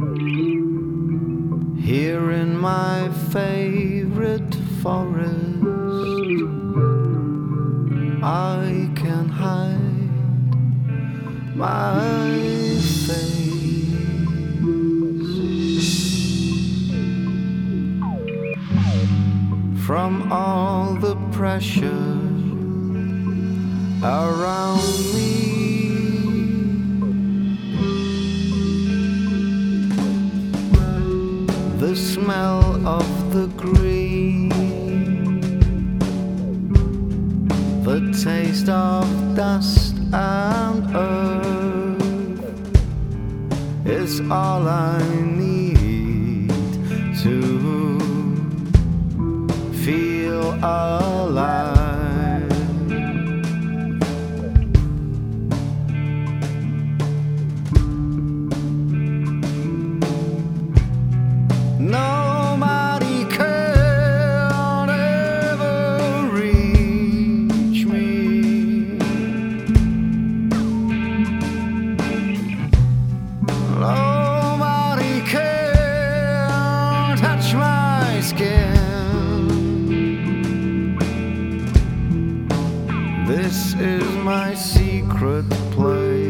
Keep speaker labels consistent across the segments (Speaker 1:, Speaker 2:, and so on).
Speaker 1: Here in my favorite forest, I can hide my face from all the pressure around me. The smell of the green, the taste of dust and earth is all I need to feel alive. Nobody can ever reach me. Nobody can touch my skin. This is my secret place.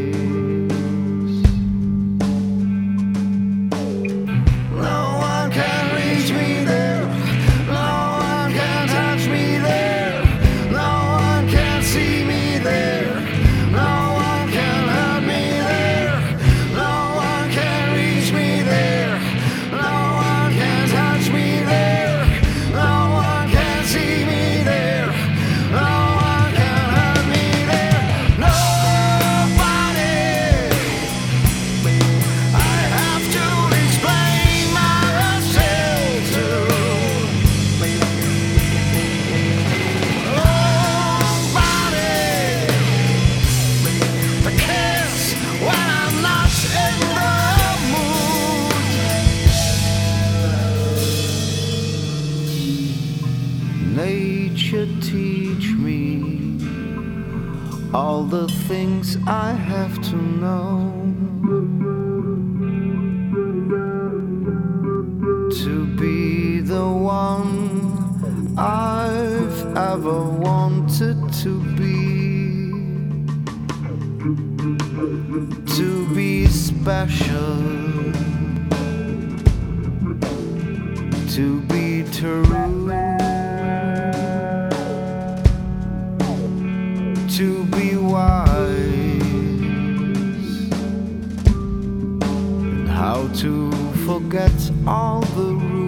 Speaker 1: Nature, teach me all the things I have to know to be the one I've ever wanted to be special, to be true, to be wise, and how to forget all the rules.